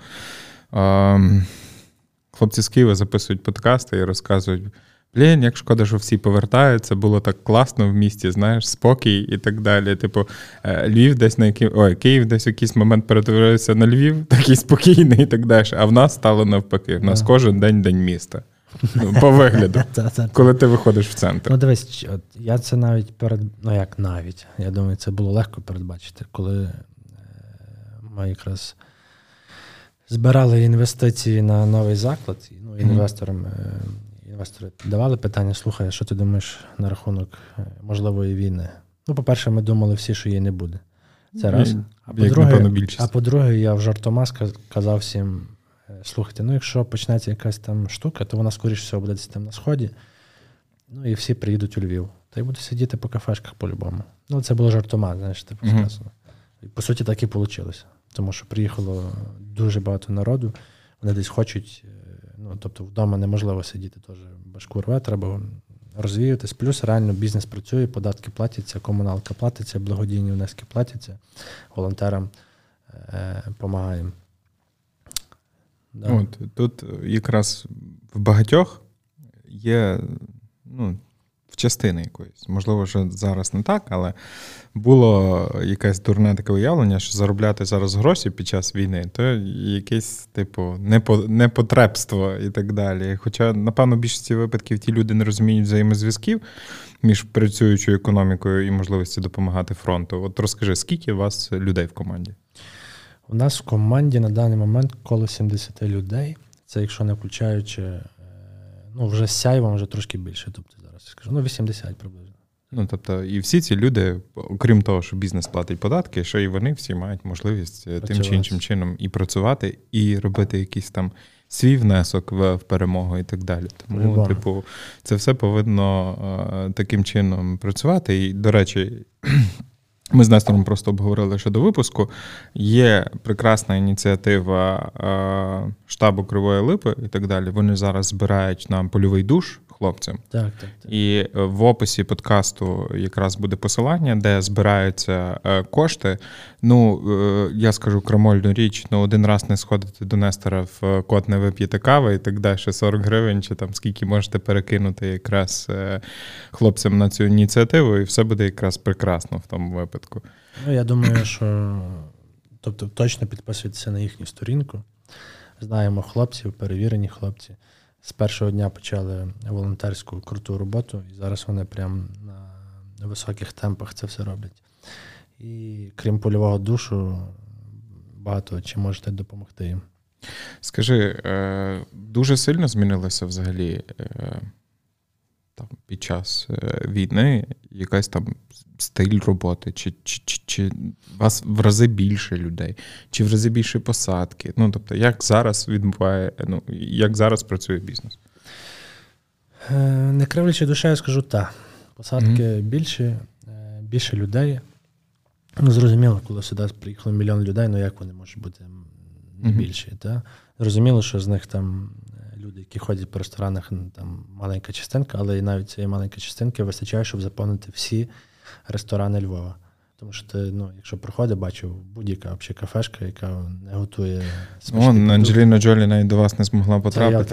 Хлопці з Києва записують подкасти і розказують, як шкода, що всі повертаються, було так класно в місті, знаєш, спокій і так далі. Львів десь Київ десь в якийсь момент перетворився на Львів, такий спокійний і так далі. А в нас стало навпаки. В нас кожен день міста. По вигляду, коли ти виходиш в центр. Дивись, я це навіть я думаю, це було легко передбачити, коли ми якраз збирали інвестиції на новий заклад, інвестори давали питання, слухай, що ти думаєш на рахунок можливої війни? По-перше, ми думали всі, що її не буде. Це раз. А по-друге, я в жартома казав всім, слухайте, якщо почнеться якась там штука, то вона, скоріше всього, буде десь там на Сході, і всі приїдуть у Львів. Та й будуть сидіти по кафешках по-любому. Це було жартома, знаєш, сказано. І, по суті, так і вийшло. Тому що приїхало дуже багато народу, вони десь хочуть, тобто вдома неможливо сидіти теж башку рве, треба розвіятись. Плюс реально бізнес працює, податки платяться, комуналка платиться, благодійні внески платяться, волонтерам допомагаємо. Да. Тут якраз в багатьох є, в частини якоїсь. Можливо, що зараз не так, але було якесь дурне таке уявлення, що заробляти зараз гроші під час війни, то якесь, непотребство і так далі. Хоча, напевно, в більшості випадків ті люди не розуміють взаємозв'язків між працюючою економікою і можливістю допомагати фронту. Розкажи, скільки у вас людей в команді? У нас в команді на даний момент коло 70 людей. Це якщо не включаючи, вже з Сяйвом вже трошки більше, тобто зараз скажу, 80 приблизно. Ну, тобто, і всі ці люди, окрім того, що бізнес платить податки, ще й вони всі мають можливість тим чи іншим чином і працювати, і робити якийсь там свій внесок в перемогу і так далі. Тому, типу, це все повинно таким чином працювати. І, до речі, ми з Нестором просто обговорили щодо випуску. Є прекрасна ініціатива штабу Кривої Липи і так далі. Вони зараз збирають нам польовий душ хлопцям. Так. І в описі подкасту якраз буде посилання, де збираються кошти. Ну, я скажу крамольну річ, один раз не сходите до Нестора в кот не вип'єте кави і так далі, 40 гривень, чи там скільки можете перекинути якраз хлопцям на цю ініціативу, і все буде якраз прекрасно в тому випадку. Ну, я думаю, що точно підписуйтеся на їхню сторінку. Знаємо хлопців, перевірені хлопці. З першого дня почали волонтерську круту роботу, і зараз вони прям на високих темпах це все роблять. І крім польового душу, багато чим можете допомогти їм. Скажи, дуже сильно змінилося взагалі там, під час війни якась там стиль роботи? Чи вас в рази більше людей? Чи в рази більше посадки? Ну, тобто, як зараз як зараз працює бізнес? Не кривлячи душею, скажу так. Посадки більше людей. Ну, зрозуміло, коли сюди приїхало 1 мільйон людей, як вони можуть бути не більші? Та? Зрозуміло, що з них там люди, які ходять по ресторанах, там маленька частинка, але і навіть цієї маленької частинки вистачає, щоб заповнити всі ресторани Львова. Тому що ти, якщо приходить, бачив будь-яка взагалі кафешка, яка не готує смачні продукти. Анджеліна Джолі навіть до вас не змогла потрапити.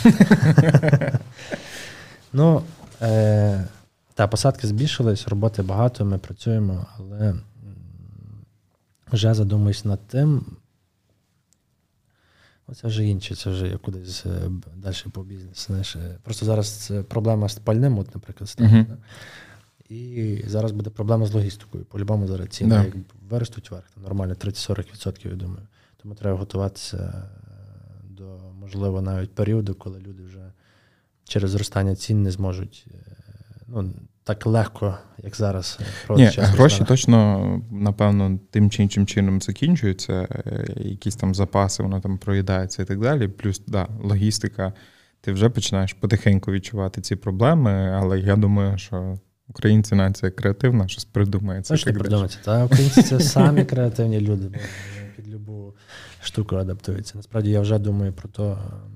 Посадки збільшились, роботи багато, ми працюємо, але вже задумуюсь над тим, це вже інше, це вже я кудись далі по бізнесу. Просто зараз проблема з пальним, наприклад, стала. І зараз буде проблема з логістикою. По-любому зараз ціни як виростуть вверх. Нормально 30-40%, я думаю. Тому треба готуватися до, можливо, навіть періоду, коли люди вже через зростання цін не зможуть так легко, як зараз. Гроші точно, напевно, тим чи іншим чином закінчуються. Якісь там запаси, воно там проїдається і так далі. Плюс, логістика. Ти вже починаєш потихеньку відчувати ці проблеми, але я думаю, що українці нація креативна, щось придумається. Точно придумається. Українці – це самі креативні люди, бо під любу штуку адаптуються. Насправді, я вже думаю про те,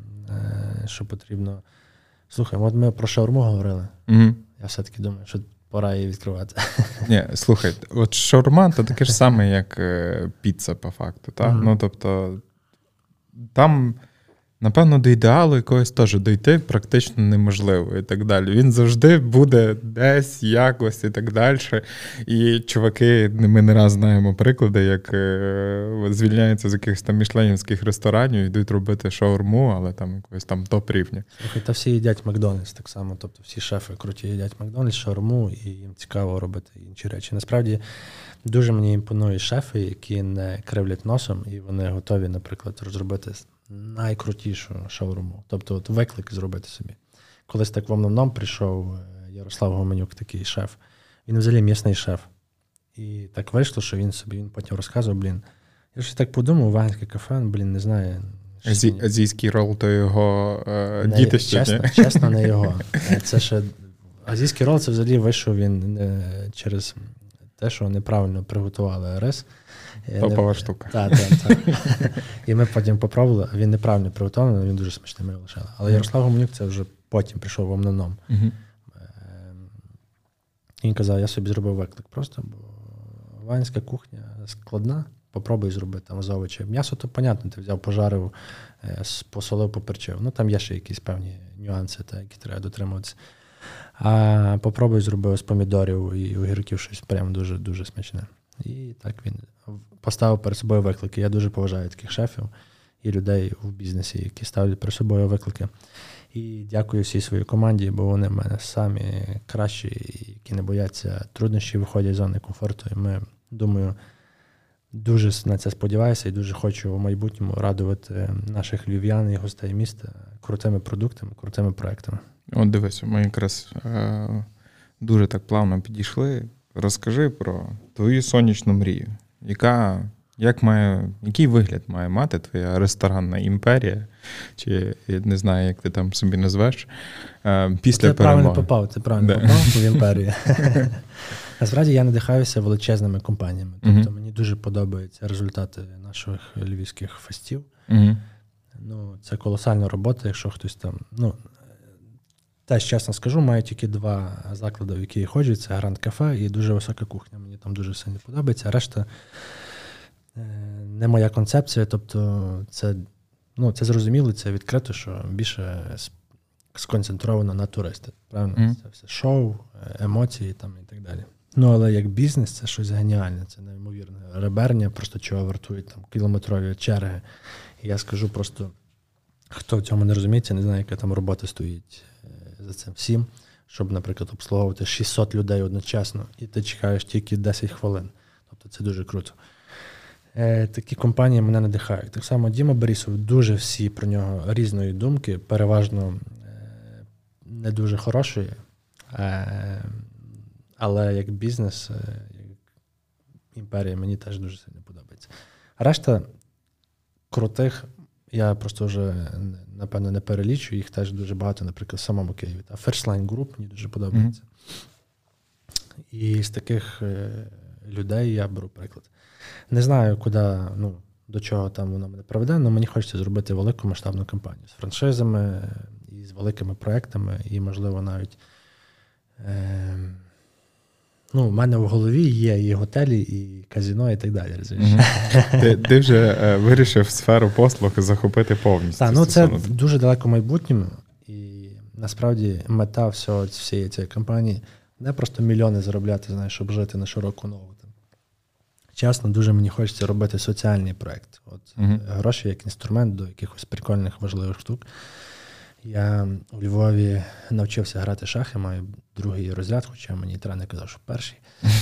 що потрібно. Слухай, от ми про шаурму говорили. Я все-таки думаю, що пора її відкривати. Ні, слухай, от шаурма – то таке ж саме, як піца, по факту. Так? Тобто, там, напевно, до ідеалу якогось теж дійти практично неможливо і так далі. Він завжди буде десь, якось і так далі. І чуваки, ми не раз знаємо приклади, як звільняються з якихось там мішленівських ресторанів, йдуть робити шаурму, але там якогось там топ-рівня. Та всі їдять Макдональдс так само, тобто всі шефи круті їдять Макдональдс, шаурму, і їм цікаво робити інші речі. Насправді, дуже мені імпонують шефи, які не кривлять носом, і вони готові, наприклад, розробити найкрутішу шаурму. Тобто от виклик зробити собі. Колись так в Омном прийшов Ярослав Гоменюк, такий шеф. Він взагалі м'ясний шеф. І так вийшло, що він потім розказував, я щось так подумав, веганське кафе, не знаю. Азійський рол, то його дітище. Чесно, не його. Це ще азійський рол, це взагалі вийшов він через те, що неправильно приготували рис. Топова штука. Так. І ми потім попробували, він неправильно приготовлений, але він дуже смачний, ми його лишили. Але Ярослав Гоменюк це вже потім прийшов в Омном. Він казав, я собі зробив виклик просто, бо веганська кухня складна, попробуй зробити там з овочів. М'ясо, то, понятно, ти взяв, пожарив, посолив, поперчив. Там є ще якісь певні нюанси, які треба дотримуватися. А попробуй зробив з помідорів і огірків щось прям дуже-дуже смачне. І так він поставив перед собою виклики. Я дуже поважаю таких шефів і людей в бізнесі, які ставлять перед собою виклики. І дякую всій своїй команді, бо вони в мене самі кращі, які не бояться труднощів, виходять з зони комфорту. І ми, думаю, дуже на це сподіваюся і дуже хочу в майбутньому радувати наших львів'ян і гостей міста крутими продуктами, крутими проектами. От дивись, ми якраз дуже так плавно підійшли. Розкажи про твою сонячну мрію. Який вигляд має мати твоя ресторанна імперія? Чи, я не знаю, як ти там собі назвеш, після перемоги? Ти правильно попав в імперію. Насправді я надихаюся величезними компаніями. Тобто мені дуже подобаються результати наших львівських фестів. Це колосальна робота, якщо хтось там... Теж, чесно скажу, маю тільки 2 заклади, в які я ходжу. Це Гранд Кафе і дуже висока кухня. Мені там дуже сильно подобається. Решта не моя концепція. Тобто це зрозуміло, це відкрито, що більше сконцентровано на туристи. Правильно? Це все шоу, емоції там і так далі. Але як бізнес це щось геніальне, це неймовірне. Реберня, просто чого вартують там кілометрові черги. І я скажу просто, хто в цьому не розуміється, не знає, яка там робота стоїть за цим всім, щоб, наприклад, обслуговувати 600 людей одночасно, і ти чекаєш тільки 10 хвилин. Тобто це дуже круто. Такі компанії мене надихають. Так само Діма Борисов, дуже всі про нього різної думки, переважно не дуже хорошої, але як бізнес, як імперія, мені теж дуже сильно подобається. Решта крутих, я просто вже, напевно, не перелічу, їх теж дуже багато, наприклад, в самому Києві. First Line Group мені дуже подобається. І з таких людей я беру приклад. Не знаю, до чого там воно мене приведе, але мені хочеться зробити велику масштабну кампанію з франшизами, і з великими проектами, і, можливо, навіть в мене в голові є і готелі, і казино, і так далі. Ти вже вирішив сферу послуг захопити повністю. Так, це дуже далеко в майбутньому, і насправді мета всієї цієї кампанії не просто мільйони заробляти, щоб жити на широку ногу. Чесно, дуже мені хочеться робити соціальний проєкт. Гроші як інструмент до якихось прикольних, важливих штук. Я у Львові навчився грати шахи, маю 2-й розряд, хоча мені тренер казав, що 1-й.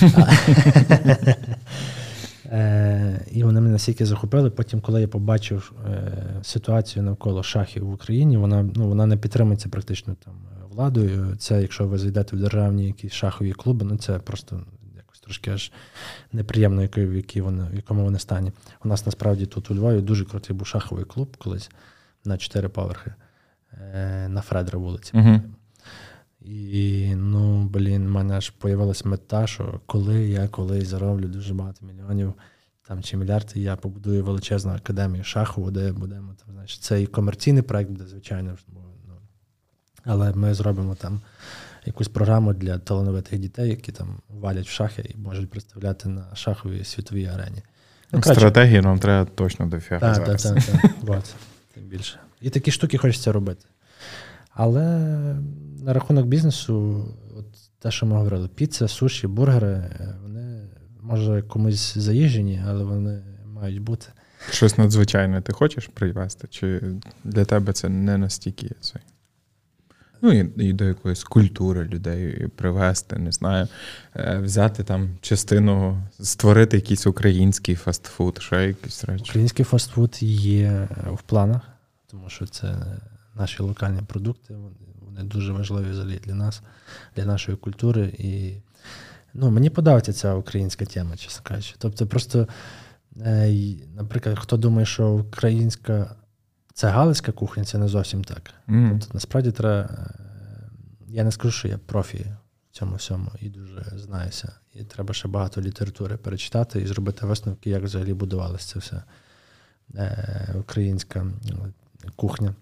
І вони мене настільки захопили. Потім, коли я побачив ситуацію навколо шахів в Україні, вона не підтримується практично там владою. Це, якщо ви зайдете в державні якісь шахові клуби, це просто якось трошки аж неприємно, в якому вони стані. У нас насправді тут у Львові дуже крутий був шаховий клуб колись на 4 поверхи. На Фредера вулиці. І, в мене аж появилась мета, що коли я колись зароблю дуже багато мільйонів чи мільярди, я побудую величезну академію шахову, де будемо це і комерційний проект буде, звичайно, але ми зробимо там якусь програму для талановитих дітей, які там валять в шахи і можуть представляти на шаховій світовій арені. Стратегії нам треба точно дофіга зараз. Так. Тим більше. І такі штуки хочеться робити. Але на рахунок бізнесу, те, що ми говорили, піца, суші, бургери, вони, може, комусь заїжджені, але вони мають бути. Щось надзвичайне ти хочеш привезти? Чи для тебе це не настільки це? І до якоїсь культури людей привезти, не знаю, взяти там частину, створити якийсь український фастфуд, ще якісь речі. Український фастфуд є в планах, тому що це наші локальні продукти, вони дуже важливі взагалі для нас, для нашої культури. І мені подобається ця українська тема, чесно кажучи. Тобто просто, наприклад, хто думає, що українська це галицька кухня, це не зовсім так. Тобто, насправді треба, я не скажу, що я профі в цьому всьому і дуже знаюся. І треба ще багато літератури перечитати і зробити висновки, як взагалі будувалася ця вся українська кухня.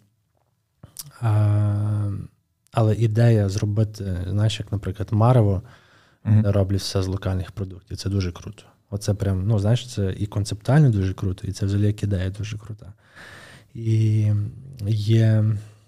Але ідея зробити, знаєш, як, наприклад, Марево, роблять все з локальних продуктів. Це дуже круто. Оце прям, це і концептуально дуже круто, і це взагалі як ідея дуже крута. І є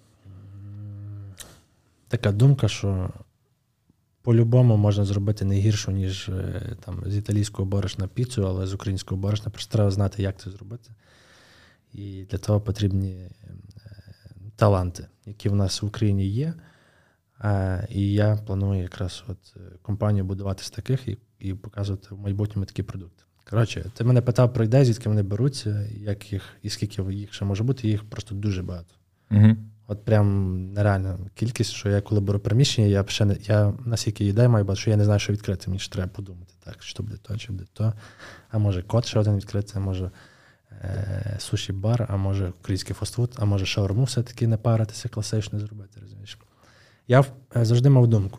така думка, що по-любому можна зробити не гіршу, ніж там, з італійського борошна піцу, але з українського борошна просто треба знати, як це зробити. І для того потрібні таланти, які в нас в Україні є. І я планую якраз компанію будувати з таких і показувати в майбутньому такі продукти. Коротше, ти мене питав про ідеї, звідки вони беруться, як їх, і скільки їх ще може бути, їх просто дуже багато. От прям нереальна кількість, що я коли беру приміщення, я наскільки ідей маю, бо що я не знаю, що відкрити. Мені ж треба подумати, так, що буде то, чи буде то. А може кот ще один відкрити, а може суші-бар, а може український фастфуд, а може шаурму все-таки не паритися, класично зробити, розумієш. Я завжди мав думку.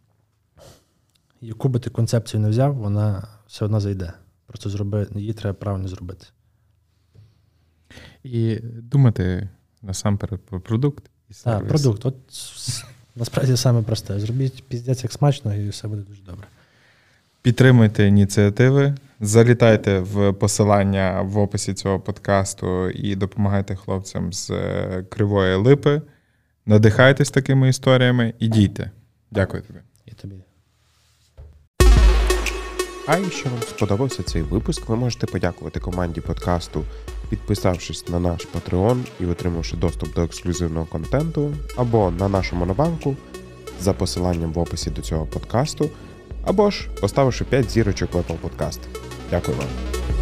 Яку би ти концепцію не взяв, вона все одно зайде. Просто її треба правильно зробити. І думати насамперед про продукт і сервіс. Так, продукт. От насправді саме просте. Зробіть піздець як смачно, і все буде дуже добре. Підтримуйте ініціативи, залітайте в посилання в описі цього подкасту і допомагайте хлопцям з Кривої Липи. Надихайтесь такими історіями і дійте. Дякую тобі. І тобі. А якщо вам сподобався цей випуск, ви можете подякувати команді подкасту, підписавшись на наш Patreon і отримавши доступ до ексклюзивного контенту, або на нашу монобанку за посиланням в описі до цього подкасту, або ж поставивши 5 зірочок в Apple Podcast. Дякую вам.